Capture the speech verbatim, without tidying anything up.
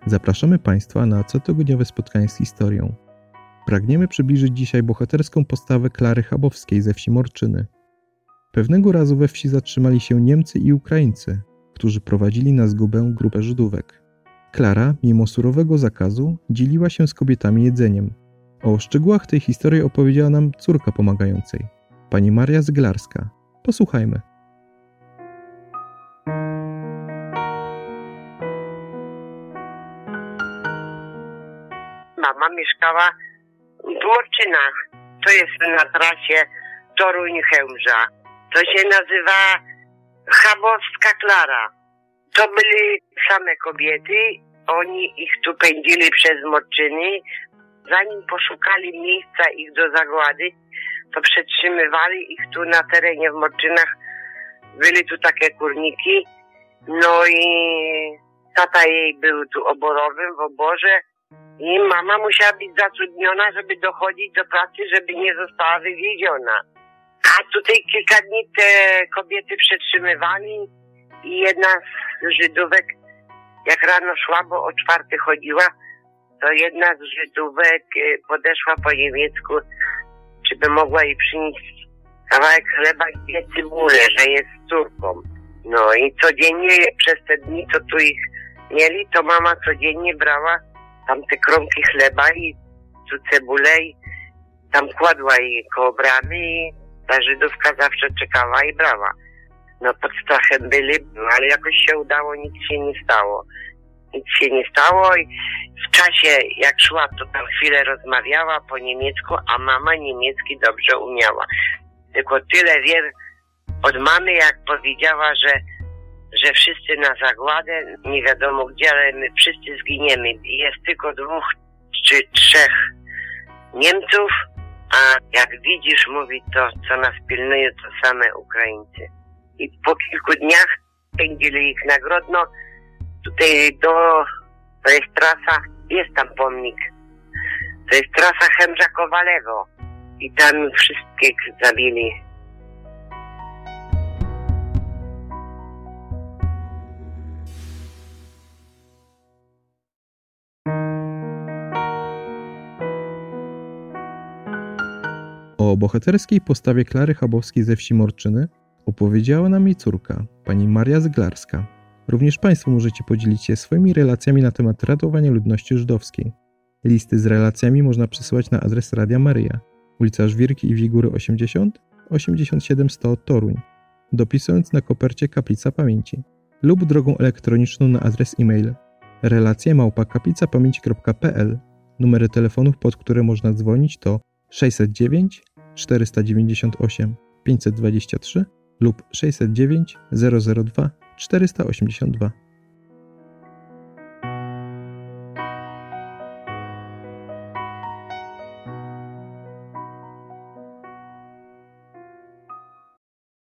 Zapraszamy Państwa na cotygodniowe spotkanie z historią. Pragniemy przybliżyć dzisiaj bohaterską postawę Klary Chabowskiej ze wsi Morczyny. Pewnego razu we wsi zatrzymali się Niemcy i Ukraińcy, którzy prowadzili na zgubę grupę Żydówek. Klara, mimo surowego zakazu, dzieliła się z kobietami jedzeniem. O szczegółach tej historii opowiedziała nam córka pomagającej, pani Maria Zglarska. Posłuchajmy. Mama mieszkała w Morczynach. To jest na trasie Toruń-Chełmża. To się nazywa Chabowska Klara. To były same kobiety. Oni ich tu pędzili przez Morczyny. Zanim poszukali miejsca ich do zagłady, to przetrzymywali ich tu na terenie w Morczynach. Byli tu takie kurniki. No i tata jej był tu oborowym w oborze. I mama musiała być zatrudniona, żeby dochodzić do pracy, żeby nie została wywieziona. A tutaj kilka dni te kobiety przetrzymywali i jedna z Żydówek, jak rano szła, bo o czwarty chodziła, to jedna z Żydówek podeszła po niemiecku, czy by mogła jej przynieść kawałek chleba i dwie cebule, że jest córką. No i codziennie przez te dni, co tu ich mieli, to mama codziennie brała tam te kromki chleba i tu cebulę i tam kładła jej koło bramy i ta Żydówka zawsze czekała i brała. No pod strachem byli, ale jakoś się udało, nic się nie stało. Nic się nie stało i w czasie jak szła, to tam chwilę rozmawiała po niemiecku, a mama niemiecki dobrze umiała. Tylko tyle wiem od mamy, jak powiedziała, że że wszyscy na zagładę, nie wiadomo gdzie, ale my wszyscy zginiemy. Jest tylko dwóch czy trzech Niemców, a jak widzisz, mówi, to co nas pilnuje, to same Ukraińcy. I po kilku dniach pędzili ich na Grodno. Tutaj do, to jest trasa, jest tam pomnik. To jest trasa Chemża-Kowalewo. I tam wszystkich zabili. O bohaterskiej postawie Klary Chabowskiej ze wsi Morczyny opowiedziała nam jej córka, pani Maria Zglarska. Również Państwo możecie podzielić się swoimi relacjami na temat ratowania ludności żydowskiej. Listy z relacjami można przesyłać na adres Radia Maryja, ulica Żwirki i Wigury osiemdziesiąt, osiemdziesiąt siedem sto Toruń, dopisując na kopercie Kaplica Pamięci lub drogą elektroniczną na adres e-mail relacje małpa kaplica pamięci kropka p l. Numery telefonów, pod które można dzwonić, to sześćset dziewięć czterysta dziewięćdziesiąt osiem pięćset dwadzieścia trzy lub sześćset dziewięć zero zero dwa czterysta osiemdziesiąt dwa.